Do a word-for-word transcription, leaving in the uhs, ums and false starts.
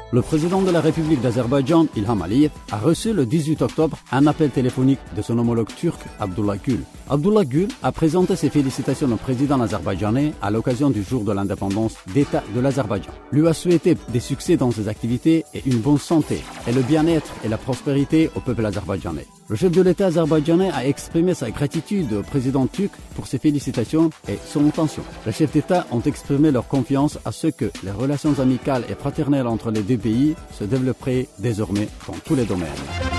Le président de la République d'Azerbaïdjan, Ilham Aliyev, a reçu le dix-huit octobre un appel téléphonique de son homologue turc, Abdullah Gül. Abdullah Gül a présenté ses félicitations au président azerbaïdjanais à l'occasion du jour de l'indépendance d'État de l'Azerbaïdjan. Lui a souhaité des succès dans ses activités et une bonne santé, et le bien-être et la prospérité au peuple azerbaïdjanais. Le chef de l'État azerbaïdjanais a exprimé sa gratitude au président turc pour ses félicitations et son attention. Les chefs d'État ont exprimé leur confiance à ce que les relations amicales et fraternelles entre les deux pays se développeraient désormais dans tous les domaines.